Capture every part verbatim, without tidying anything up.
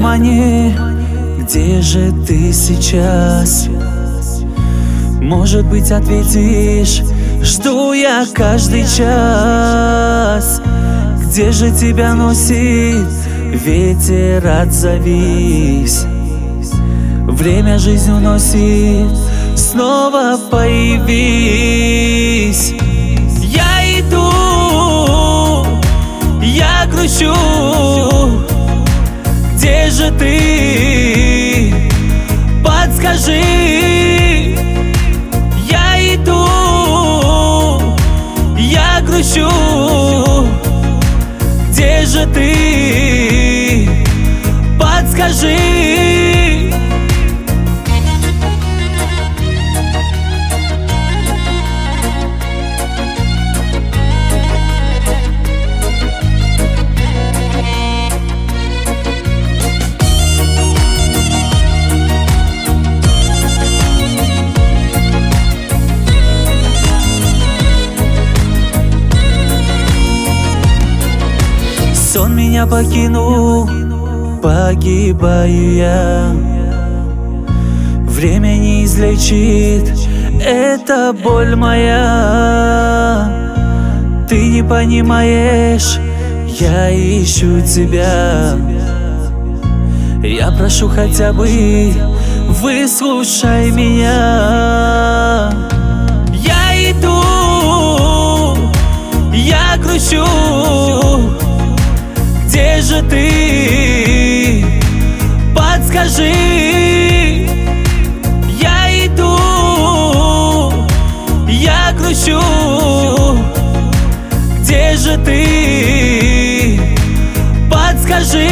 тумане, где же ты сейчас? Может быть, ответишь, жду я каждый час. Где же тебя носит ветер, отзовись. Время жизнь уносит, снова появись. Я иду, я грущу. Где же ты? Подскажи. Я иду, я грущу. Где же ты? Подскажи. Сон меня покинул, погибаю я. Время не излечит, это боль моя. Ты не понимаешь, я ищу тебя. Я прошу хотя бы, выслушай меня. Я иду, я грущу. Где же ты? Подскажи. Я иду, я грущу. Где же ты? Подскажи.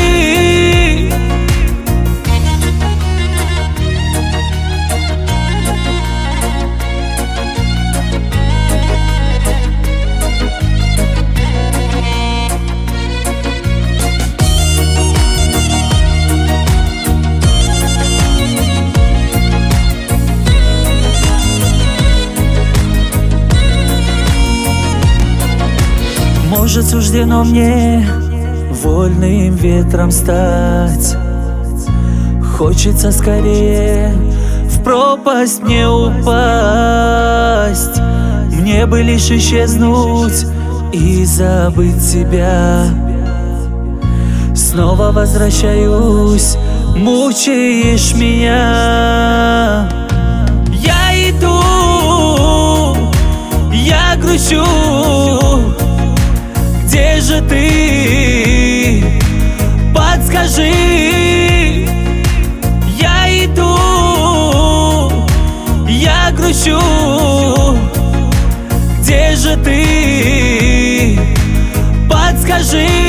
Может, суждено мне вольным ветром стать. Хочется скорее в пропасть мне упасть. Мне бы лишь исчезнуть и забыть тебя. Снова возвращаюсь, мучаешь меня. Я иду, я грущу. Где же ты? Подскажи. Я иду, я грущу. Где же ты? Подскажи.